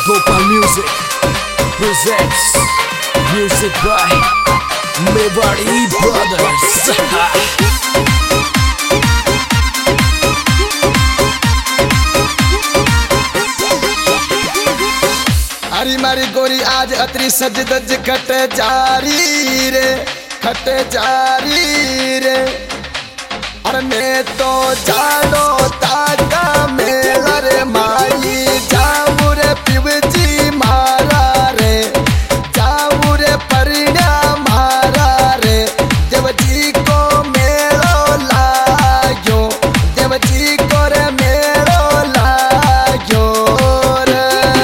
Gopal Music presents music by Mewari Brothers. हरी मारी गोरी आज अतरी सज दज खट जारी रे, खट जारी रे। अरे मैं तो जानो ताका मेला रे माई जाऊ रे पिवजी मारा रे, जाऊ रे परिणा मारा रे। देवजी को मेलो लाग्यो, देवजी को रे मेलो लाग्यो रे।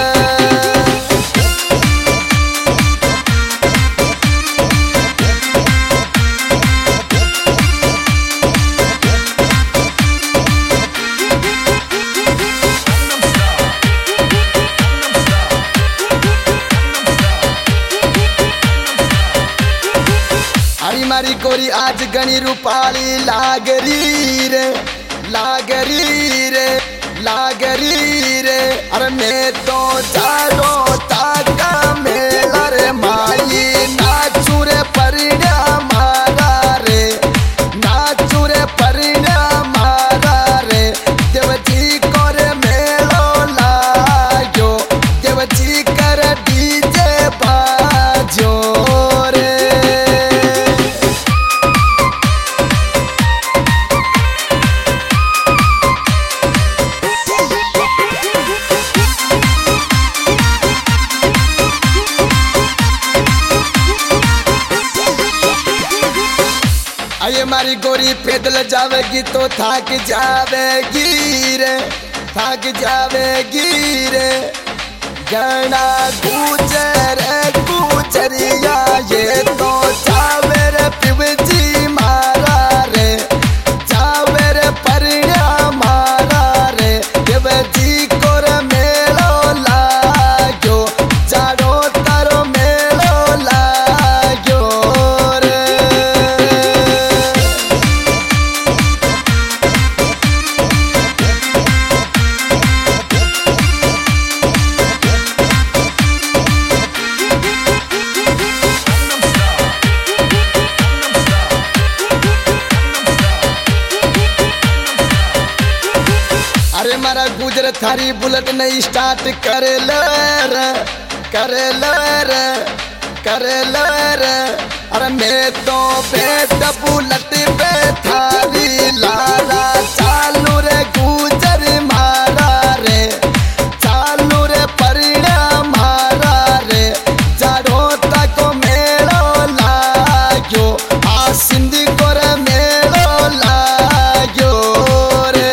हरी मारी गोरी आज गणी रूपाली लागरी रे, लागरी रे, लागरी रे। अरे मैं तो जानो ताका मेला रे माई नाचू रे परिणा मारा रे, नाचू रे परिणा मारा रे। देवजी को रे मेलो लाग्यो, देवजी कर डीजे बाजो रे। आये मारी गोरी पैदल जावेगी तो थक जावेगी रे, थक जावेगी रे। गाना गुजर गुजरिया ये तो जावे रे पिवजी मारा रे, जावे रे परिणा मारा रे। देवजी को रे मेलो लाग्यो, जानो तारो मेलो लाग्यो रे। अरे मारा गुजर थारी बुलेट नहीं स्टार्ट कर ले रे, कर ले रे, कर ले रे। अरे मैं तो बैठ बुलेट पे थारी लाला चालू रे गुजर मारा रे, चालू रे परिणा मारा रे। जाड़ो तक मेलो लाग्यो आ सिंधी को रे मेलो लाग्यो रे।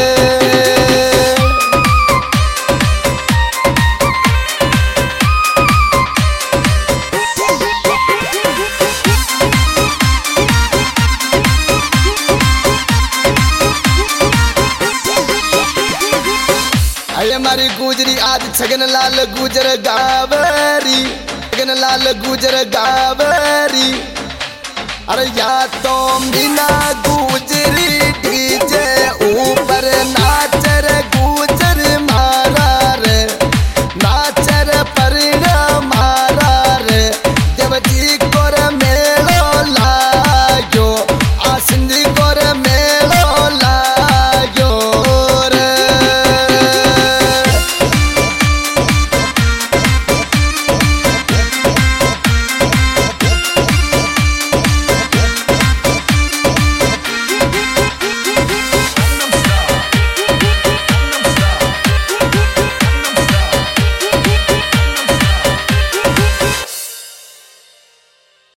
अरे मारी गुजरी आज छगन लाल गुजर गावरी, छगन लाल गुजर गावरी। अरे या तो मीना गुजरी डीजे ऊपर नाच